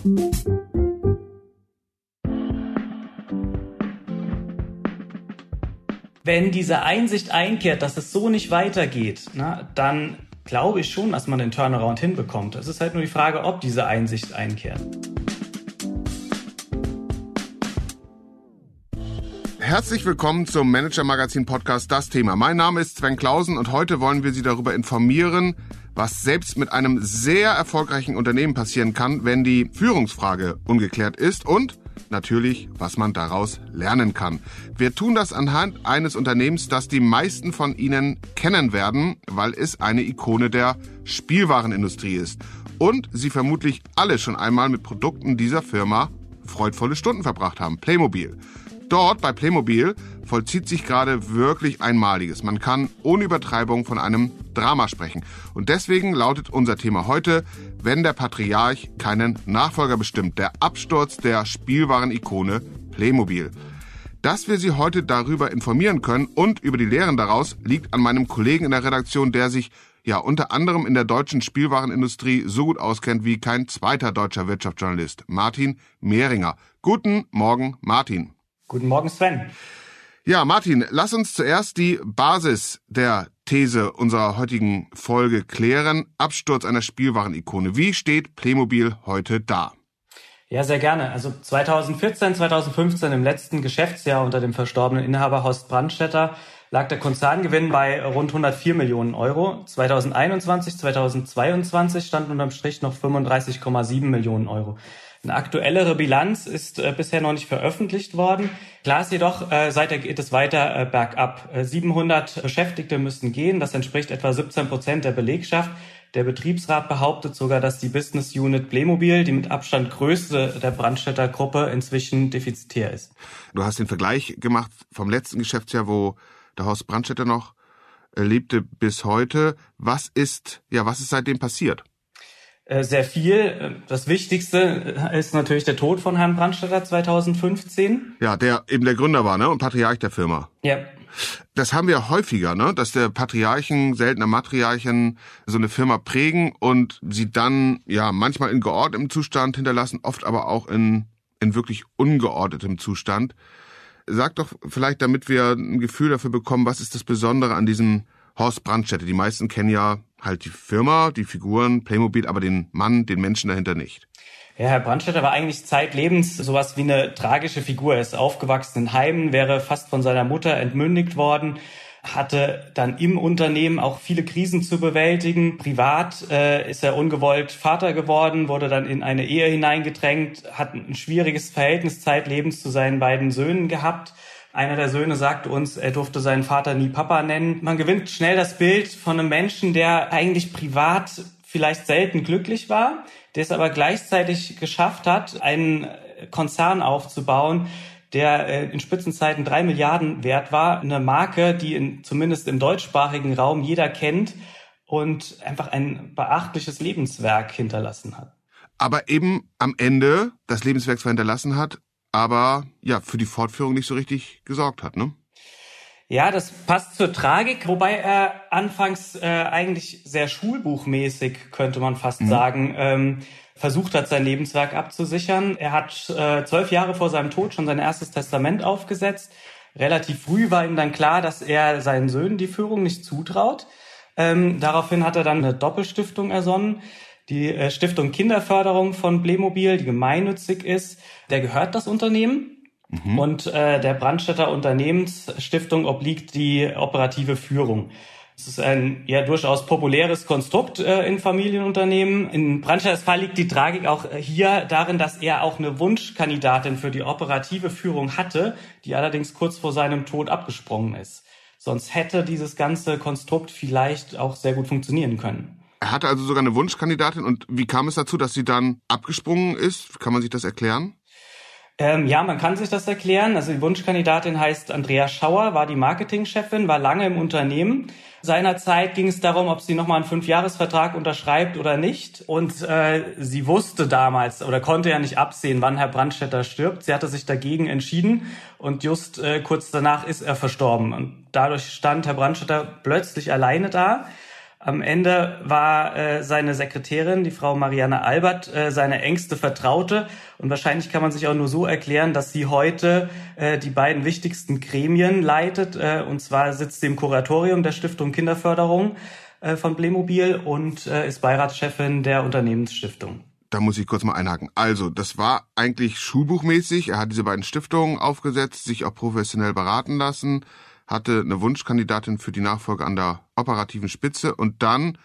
Wenn diese Einsicht einkehrt, dass es so nicht weitergeht, dann glaube ich schon, dass man den Turnaround hinbekommt. Es ist halt nur die Frage, ob diese Einsicht einkehrt. Herzlich willkommen zum Manager-Magazin-Podcast Das Thema. Mein Name ist Sven Clausen und heute wollen wir Sie darüber informieren, was selbst mit einem sehr erfolgreichen Unternehmen passieren kann, wenn die Führungsfrage ungeklärt ist und natürlich, was man daraus lernen kann. Wir tun das anhand eines Unternehmens, das die meisten von Ihnen kennen werden, weil es eine Ikone der Spielwarenindustrie ist und Sie vermutlich alle schon einmal mit Produkten dieser Firma freudvolle Stunden verbracht haben. Playmobil. Dort bei Playmobil vollzieht sich gerade wirklich Einmaliges. Man kann ohne Übertreibung von einem Drama sprechen. Und deswegen lautet unser Thema heute, wenn der Patriarch keinen Nachfolger bestimmt, der Absturz der Spielwarenikone Playmobil. Dass wir Sie heute darüber informieren können und über die Lehren daraus, liegt an meinem Kollegen in der Redaktion, der sich unter anderem in der deutschen Spielwarenindustrie so gut auskennt wie kein zweiter deutscher Wirtschaftsjournalist, Martin Mehringer. Guten Morgen, Martin. Guten Morgen, Sven. Ja, Martin, lass uns zuerst die Basis der These unserer heutigen Folge klären. Absturz einer Spielwarenikone. Wie steht Playmobil heute da? Ja, sehr gerne. Also 2014, 2015 im letzten Geschäftsjahr unter dem verstorbenen Inhaber Horst Brandstätter lag der Konzerngewinn bei rund 104 Millionen Euro. 2021, 2022 standen unterm Strich noch 35,7 Millionen Euro. Eine aktuellere Bilanz ist bisher noch nicht veröffentlicht worden. Klar ist jedoch, seither geht es weiter bergab. 700 Beschäftigte müssen gehen. Das entspricht etwa 17% der Belegschaft. Der Betriebsrat behauptet sogar, dass die Business Unit Playmobil, die mit Abstand größte der Brandstätter Gruppe, inzwischen defizitär ist. Du hast den Vergleich gemacht vom letzten Geschäftsjahr, wo der Horst Brandstätter noch lebte, bis heute. Was ist seitdem passiert? Sehr viel. Das Wichtigste ist natürlich der Tod von Herrn Brandstätter 2015. Ja, der eben der Gründer war, und Patriarch der Firma. Ja. Das haben wir häufiger, dass der Patriarchen, seltener Matriarchen so eine Firma prägen und sie dann manchmal in geordnetem Zustand hinterlassen, oft aber auch in wirklich ungeordnetem Zustand. Sag doch vielleicht, damit wir ein Gefühl dafür bekommen, was ist das Besondere an diesem Horst Brandstätter? Die meisten kennen ja halt die Firma, die Figuren, Playmobil, aber den Mann, den Menschen dahinter nicht. Ja, Herr Brandstätter war eigentlich zeitlebens sowas wie eine tragische Figur. Er ist aufgewachsen in Heimen, wäre fast von seiner Mutter entmündigt worden, hatte dann im Unternehmen auch viele Krisen zu bewältigen. Privat ist er ungewollt Vater geworden, wurde dann in eine Ehe hineingedrängt, hat ein schwieriges Verhältnis zeitlebens zu seinen beiden Söhnen gehabt. Einer der Söhne sagte uns, er durfte seinen Vater nie Papa nennen. Man gewinnt schnell das Bild von einem Menschen, der eigentlich privat vielleicht selten glücklich war, der es aber gleichzeitig geschafft hat, einen Konzern aufzubauen, der in Spitzenzeiten 3 Milliarden wert war. Eine Marke, die zumindest im deutschsprachigen Raum jeder kennt und einfach ein beachtliches Lebenswerk hinterlassen hat. Aber eben am Ende das Lebenswerk zwar hinterlassen hat, aber für die Fortführung nicht so richtig gesorgt hat, ne? Ja, das passt zur Tragik, wobei er anfangs eigentlich sehr schulbuchmäßig, könnte man fast sagen, versucht hat, sein Lebenswerk abzusichern. Er hat 12 Jahre vor seinem Tod schon sein erstes Testament aufgesetzt. Relativ früh war ihm dann klar, dass er seinen Söhnen die Führung nicht zutraut. Daraufhin hat er dann eine Doppelstiftung ersonnen. Die Stiftung Kinderförderung von Playmobil, die gemeinnützig ist, der gehört das Unternehmen. Und der Brandstätter Unternehmensstiftung obliegt die operative Führung. Es ist ein durchaus populäres Konstrukt in Familienunternehmen. In Brandstätters Fall liegt die Tragik auch hier darin, dass er auch eine Wunschkandidatin für die operative Führung hatte, die allerdings kurz vor seinem Tod abgesprungen ist. Sonst hätte dieses ganze Konstrukt vielleicht auch sehr gut funktionieren können. Er hatte also sogar eine Wunschkandidatin. Und wie kam es dazu, dass sie dann abgesprungen ist? Kann man sich das erklären? Man kann sich das erklären. Also die Wunschkandidatin heißt Andrea Schauer, war die Marketingchefin, war lange im Unternehmen. Seinerzeit ging es darum, ob sie nochmal einen 5-Jahres-Vertrag unterschreibt oder nicht. Und sie wusste damals oder konnte ja nicht absehen, wann Herr Brandstätter stirbt. Sie hatte sich dagegen entschieden und just kurz danach ist er verstorben. Und dadurch stand Herr Brandstätter plötzlich alleine da. Am Ende war seine Sekretärin, die Frau Marianne Albert, seine engste Vertraute. Und wahrscheinlich kann man sich auch nur so erklären, dass sie heute die beiden wichtigsten Gremien leitet. Und zwar sitzt sie im Kuratorium der Stiftung Kinderförderung von Playmobil und ist Beiratschefin der Unternehmensstiftung. Da muss ich kurz mal einhaken. Also, das war eigentlich schulbuchmäßig. Er hat diese beiden Stiftungen aufgesetzt, sich auch professionell beraten lassen, hatte eine Wunschkandidatin für die Nachfolge an der operativen Spitze und dann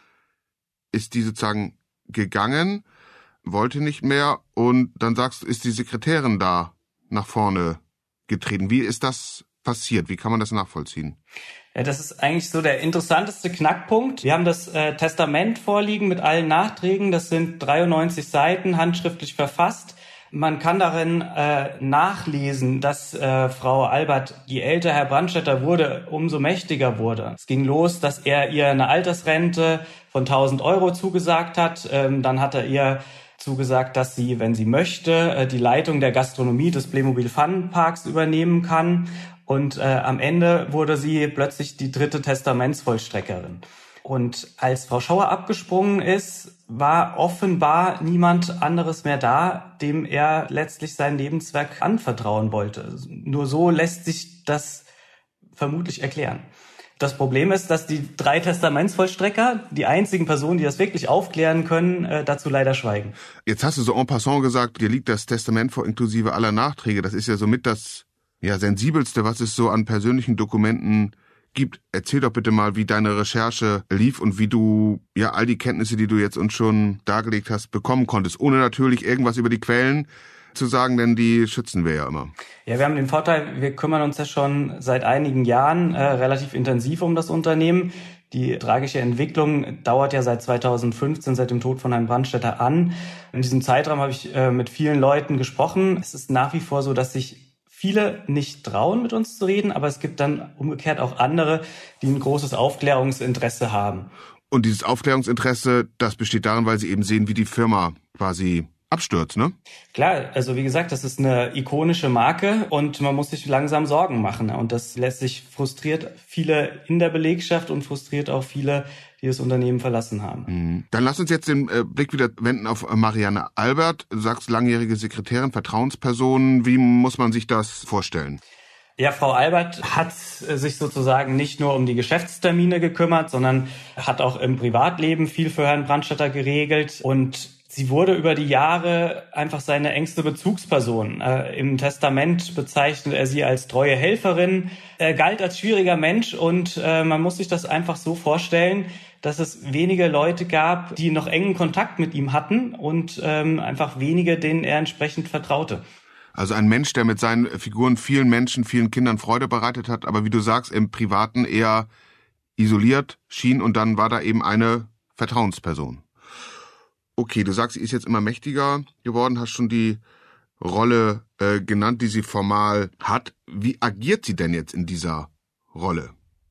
ist die sozusagen gegangen, wollte nicht mehr und dann sagst du, ist die Sekretärin da nach vorne getreten. Wie ist das passiert? Wie kann man das nachvollziehen? Ja, das ist eigentlich so der interessanteste Knackpunkt. Wir haben das Testament vorliegen mit allen Nachträgen. Das sind 93 Seiten, handschriftlich verfasst. Man kann darin nachlesen, dass Frau Albert, je älter Herr Brandstätter wurde, umso mächtiger wurde. Es ging los, dass er ihr eine Altersrente von 1.000 Euro zugesagt hat. Dann hat er ihr zugesagt, dass sie, wenn sie möchte, die Leitung der Gastronomie des Playmobil Fun Parks übernehmen kann. Und am Ende wurde sie plötzlich die 3. Testamentsvollstreckerin. Und als Frau Schauer abgesprungen ist, war offenbar niemand anderes mehr da, dem er letztlich sein Lebenswerk anvertrauen wollte. Nur so lässt sich das vermutlich erklären. Das Problem ist, dass die 3 Testamentsvollstrecker, die einzigen Personen, die das wirklich aufklären können, dazu leider schweigen. Jetzt hast du so en passant gesagt, dir liegt das Testament vor inklusive aller Nachträge. Das ist ja somit das sensibelste, was es so an persönlichen Dokumenten gibt. Erzähl doch bitte mal, wie deine Recherche lief und wie du all die Kenntnisse, die du jetzt uns schon dargelegt hast, bekommen konntest, ohne natürlich irgendwas über die Quellen zu sagen, denn die schützen wir ja immer. Ja, wir haben den Vorteil, wir kümmern uns ja schon seit einigen Jahren relativ intensiv um das Unternehmen. Die tragische Entwicklung dauert ja seit 2015, seit dem Tod von Herrn Brandstätter an. In diesem Zeitraum habe ich mit vielen Leuten gesprochen. Es ist nach wie vor so, dass sich viele nicht trauen, mit uns zu reden, aber es gibt dann umgekehrt auch andere, die ein großes Aufklärungsinteresse haben. Und dieses Aufklärungsinteresse, das besteht darin, weil sie eben sehen, wie die Firma quasi abstürzt, ne? Klar, also wie gesagt, das ist eine ikonische Marke und man muss sich langsam Sorgen machen. Und das letztlich frustriert viele in der Belegschaft und frustriert auch viele, die das Unternehmen verlassen haben. Dann lass uns jetzt den Blick wieder wenden auf Marianne Albert. Du sagst langjährige Sekretärin, Vertrauensperson. Wie muss man sich das vorstellen? Ja, Frau Albert hat sich sozusagen nicht nur um die Geschäftstermine gekümmert, sondern hat auch im Privatleben viel für Herrn Brandstätter geregelt und sie wurde über die Jahre einfach seine engste Bezugsperson. Im Testament bezeichnet er sie als treue Helferin. Er galt als schwieriger Mensch und man muss sich das einfach so vorstellen, dass es wenige Leute gab, die noch engen Kontakt mit ihm hatten und einfach wenige, denen er entsprechend vertraute. Also ein Mensch, der mit seinen Figuren vielen Menschen, vielen Kindern Freude bereitet hat, aber wie du sagst, im Privaten eher isoliert schien und dann war da eben eine Vertrauensperson. Okay, du sagst, sie ist jetzt immer mächtiger geworden, hast schon die Rolle genannt, die sie formal hat. Wie agiert sie denn jetzt in dieser Rolle?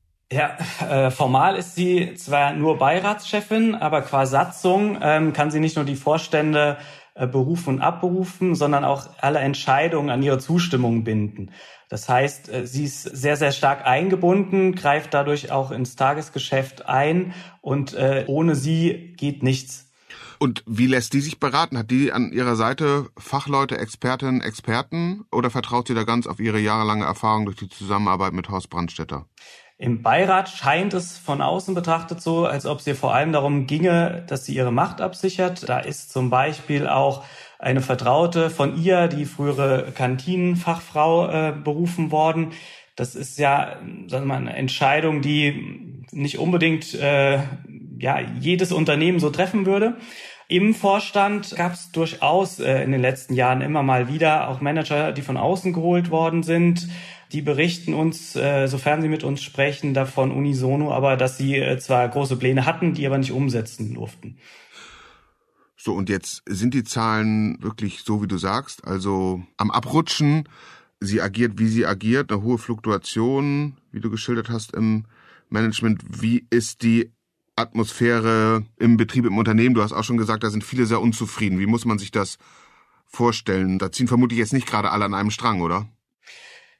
Ja, formal ist sie zwar nur Beiratschefin, aber qua Satzung kann sie nicht nur die Vorstände berufen und abberufen, sondern auch alle Entscheidungen an ihre Zustimmung binden. Das heißt, sie ist sehr, sehr stark eingebunden, greift dadurch auch ins Tagesgeschäft ein und ohne sie geht nichts. Und wie lässt die sich beraten? Hat die an ihrer Seite Fachleute, Expertinnen, Experten oder vertraut sie da ganz auf ihre jahrelange Erfahrung durch die Zusammenarbeit mit Horst Brandstätter? Im Beirat scheint es von außen betrachtet so, als ob es ihr vor allem darum ginge, dass sie ihre Macht absichert. Da ist zum Beispiel auch eine Vertraute von ihr, die frühere Kantinenfachfrau, berufen worden. Das ist ja, sagen wir mal, eine Entscheidung, die nicht unbedingt jedes Unternehmen so treffen würde. Im Vorstand gab es durchaus in den letzten Jahren immer mal wieder auch Manager, die von außen geholt worden sind. Die berichten uns, sofern sie mit uns sprechen, davon unisono, aber dass sie zwar große Pläne hatten, die aber nicht umsetzen durften. So, und jetzt sind die Zahlen wirklich so, wie du sagst, also am Abrutschen. Sie agiert, wie sie agiert, eine hohe Fluktuation, wie du geschildert hast im Management. Wie ist die Atmosphäre im Betrieb, im Unternehmen? Du hast auch schon gesagt, da sind viele sehr unzufrieden. Wie muss man sich das vorstellen? Da ziehen vermutlich jetzt nicht gerade alle an einem Strang, oder?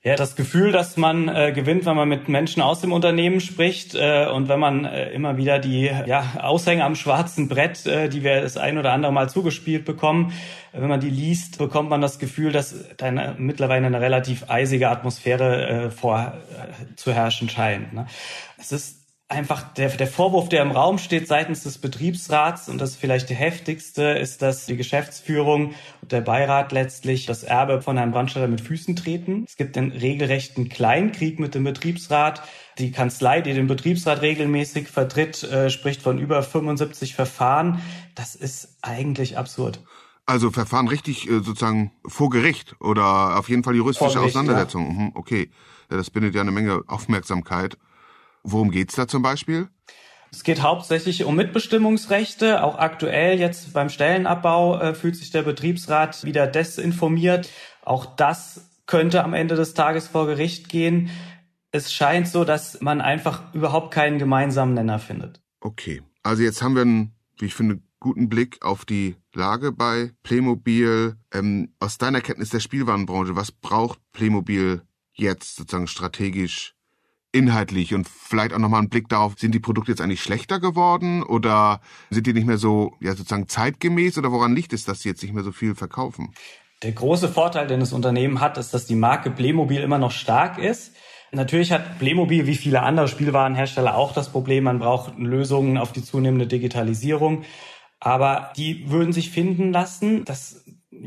Ja, das Gefühl, dass man gewinnt, wenn man mit Menschen aus dem Unternehmen spricht und wenn man immer wieder die Aushänge am schwarzen Brett, die wir das ein oder andere Mal zugespielt bekommen, wenn man die liest, bekommt man das Gefühl, dass da mittlerweile eine relativ eisige Atmosphäre vorzuherrschen scheint. Ne? Es ist einfach der Vorwurf, der im Raum steht seitens des Betriebsrats, und das ist vielleicht der heftigste, ist, dass die Geschäftsführung und der Beirat letztlich das Erbe von Herrn Brandstätter mit Füßen treten. Es gibt einen regelrechten Kleinkrieg mit dem Betriebsrat. Die Kanzlei, die den Betriebsrat regelmäßig vertritt, spricht von über 75 Verfahren. Das ist eigentlich absurd. Also Verfahren richtig sozusagen vor Gericht oder auf jeden Fall juristische Auseinandersetzung. Ja. Okay, das bindet ja eine Menge Aufmerksamkeit. Worum geht's da zum Beispiel? Es geht hauptsächlich um Mitbestimmungsrechte. Auch aktuell jetzt beim Stellenabbau fühlt sich der Betriebsrat wieder desinformiert. Auch das könnte am Ende des Tages vor Gericht gehen. Es scheint so, dass man einfach überhaupt keinen gemeinsamen Nenner findet. Okay, also jetzt haben wir einen, wie ich finde, guten Blick auf die Lage bei Playmobil. Aus deiner Kenntnis der Spielwarenbranche, was braucht Playmobil jetzt sozusagen strategisch, inhaltlich, und vielleicht auch nochmal einen Blick darauf, sind die Produkte jetzt eigentlich schlechter geworden oder sind die nicht mehr so sozusagen zeitgemäß, oder woran liegt es, dass sie jetzt nicht mehr so viel verkaufen? Der große Vorteil, den das Unternehmen hat, ist, dass die Marke Playmobil immer noch stark ist. Natürlich hat Playmobil wie viele andere Spielwarenhersteller auch das Problem, man braucht Lösungen auf die zunehmende Digitalisierung, aber die würden sich finden lassen. Das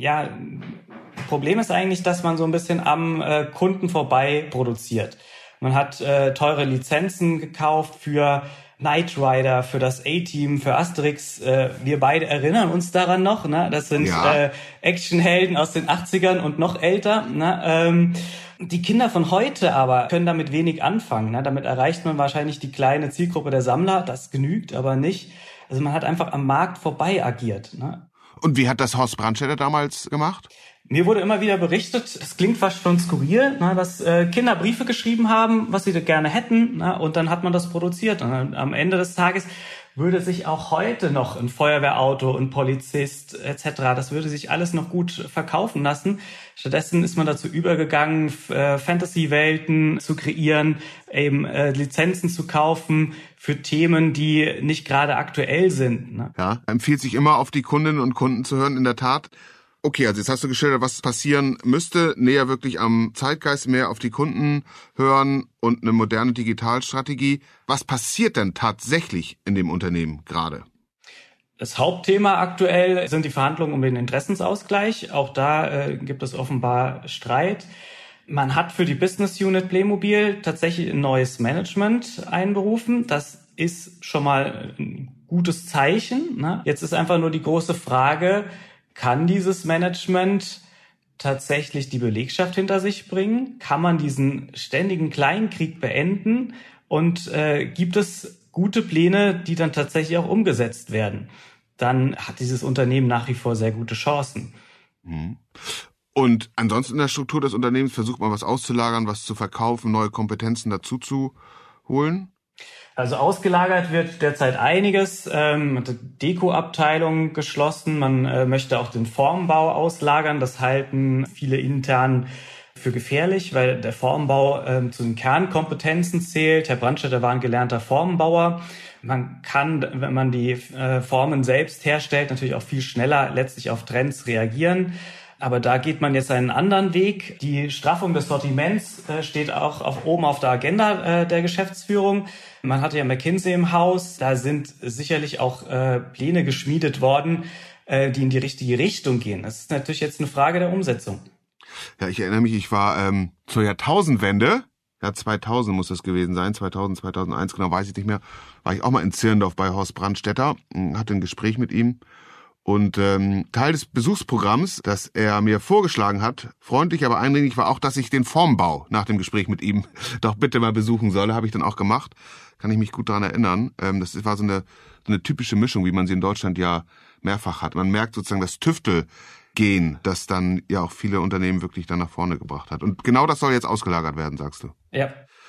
Problem ist eigentlich, dass man so ein bisschen am Kunden vorbei produziert. Man hat teure Lizenzen gekauft für Knight Rider, für das A-Team, für Asterix. Wir beide erinnern uns daran noch. Ne? Das sind Actionhelden aus den 80ern und noch älter. Ne? Die Kinder von heute aber können damit wenig anfangen. Ne? Damit erreicht man wahrscheinlich die kleine Zielgruppe der Sammler. Das genügt aber nicht. Also man hat einfach am Markt vorbei agiert. Ne? Und wie hat das Haus Brandstätter damals gemacht? Mir wurde immer wieder berichtet, es klingt fast schon skurril, dass Kinder Briefe geschrieben haben, was sie gerne hätten, und dann hat man das produziert. Und am Ende des Tages würde sich auch heute noch ein Feuerwehrauto, ein Polizist etc., das würde sich alles noch gut verkaufen lassen. Stattdessen ist man dazu übergegangen, Fantasy-Welten zu kreieren, eben Lizenzen zu kaufen für Themen, die nicht gerade aktuell sind. Ne? Ja, empfiehlt sich immer, auf die Kundinnen und Kunden zu hören, in der Tat. Okay, also jetzt hast du geschildert, was passieren müsste, näher wirklich am Zeitgeist, mehr auf die Kunden hören und eine moderne Digitalstrategie. Was passiert denn tatsächlich in dem Unternehmen gerade? Das Hauptthema aktuell sind die Verhandlungen um den Interessensausgleich. Auch da gibt es offenbar Streit. Man hat für die Business Unit Playmobil tatsächlich ein neues Management einberufen. Das ist schon mal ein gutes Zeichen. Ne? Jetzt ist einfach nur die große Frage, kann dieses Management tatsächlich die Belegschaft hinter sich bringen? Kann man diesen ständigen Kleinkrieg beenden? Und gibt es gute Pläne, die dann tatsächlich auch umgesetzt werden? Dann hat dieses Unternehmen nach wie vor sehr gute Chancen. Und ansonsten in der Struktur des Unternehmens versucht man was auszulagern, was zu verkaufen, neue Kompetenzen dazu zu holen? Also ausgelagert wird derzeit einiges. Man hat die Deko-Abteilung geschlossen. Man möchte auch den Formbau auslagern. Das halten viele intern für gefährlich, weil der Formbau zu den Kernkompetenzen zählt. Herr Brandstätter war ein gelernter Formenbauer. Man kann, wenn man die Formen selbst herstellt, natürlich auch viel schneller letztlich auf Trends reagieren. Aber da geht man jetzt einen anderen Weg. Die Straffung des Sortiments steht auch oben auf der Agenda der Geschäftsführung. Man hatte ja McKinsey im Haus. Da sind sicherlich auch Pläne geschmiedet worden, die in die richtige Richtung gehen. Das ist natürlich jetzt eine Frage der Umsetzung. Ja, ich erinnere mich, ich war zur Jahrtausendwende, ja 2000 muss das gewesen sein, 2000, 2001, genau weiß ich nicht mehr, war ich auch mal in Zirndorf bei Horst Brandstätter, hatte ein Gespräch mit ihm. Und Teil des Besuchsprogramms, das er mir vorgeschlagen hat, freundlich, aber eindringlich, war auch, dass ich den Formbau nach dem Gespräch mit ihm doch bitte mal besuchen solle. Habe ich dann auch gemacht. Kann ich mich gut daran erinnern. Das war so eine typische Mischung, wie man sie in Deutschland ja mehrfach hat. Man merkt sozusagen das Tüftelgehen, das dann ja auch viele Unternehmen wirklich dann nach vorne gebracht hat. Und genau das soll jetzt ausgelagert werden, sagst du? Ja.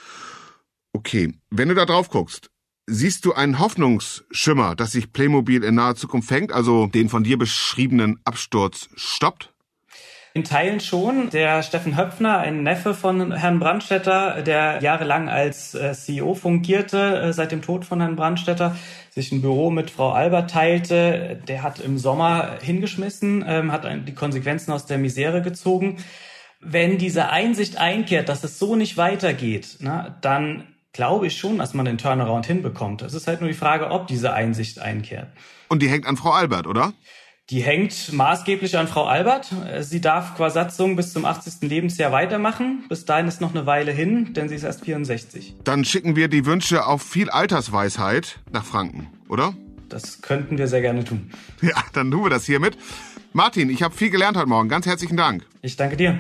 Okay, wenn du da drauf guckst, siehst du einen Hoffnungsschimmer, dass sich Playmobil in naher Zukunft fängt, also den von dir beschriebenen Absturz stoppt? In Teilen schon. Der Steffen Höpfner, ein Neffe von Herrn Brandstätter, der jahrelang als CEO fungierte, seit dem Tod von Herrn Brandstätter, sich ein Büro mit Frau Albert teilte, der hat im Sommer hingeschmissen, hat die Konsequenzen aus der Misere gezogen. Wenn diese Einsicht einkehrt, dass es so nicht weitergeht, dann glaube ich schon, dass man den Turnaround hinbekommt. Es ist halt nur die Frage, ob diese Einsicht einkehrt. Und die hängt an Frau Albert, oder? Die hängt maßgeblich an Frau Albert. Sie darf qua Satzung bis zum 80. Lebensjahr weitermachen. Bis dahin ist noch eine Weile hin, denn sie ist erst 64. Dann schicken wir die Wünsche auf viel Altersweisheit nach Franken, oder? Das könnten wir sehr gerne tun. Ja, dann tun wir das hiermit. Martin, ich habe viel gelernt heute Morgen. Ganz herzlichen Dank. Ich danke dir.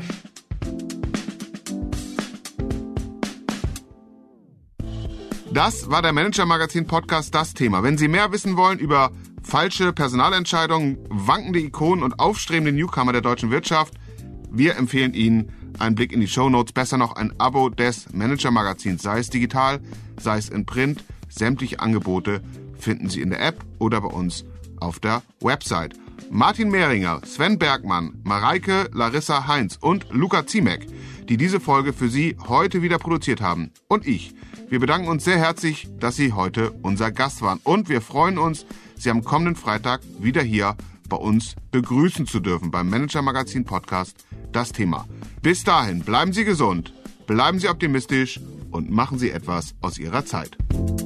Das war der Manager-Magazin-Podcast Das Thema. Wenn Sie mehr wissen wollen über falsche Personalentscheidungen, wankende Ikonen und aufstrebende Newcomer der deutschen Wirtschaft, wir empfehlen Ihnen einen Blick in die Shownotes, besser noch ein Abo des Manager-Magazins, sei es digital, sei es in Print. Sämtliche Angebote finden Sie in der App oder bei uns auf der Website. Martin Mehringer, Sven Bergmann, Mareike Larissa Heinz und Luca Ziemek, die diese Folge für Sie heute wieder produziert haben. Und ich. Wir bedanken uns sehr herzlich, dass Sie heute unser Gast waren. Und wir freuen uns, Sie am kommenden Freitag wieder hier bei uns begrüßen zu dürfen beim Manager-Magazin Podcast Das Thema. Bis dahin, bleiben Sie gesund, bleiben Sie optimistisch und machen Sie etwas aus Ihrer Zeit.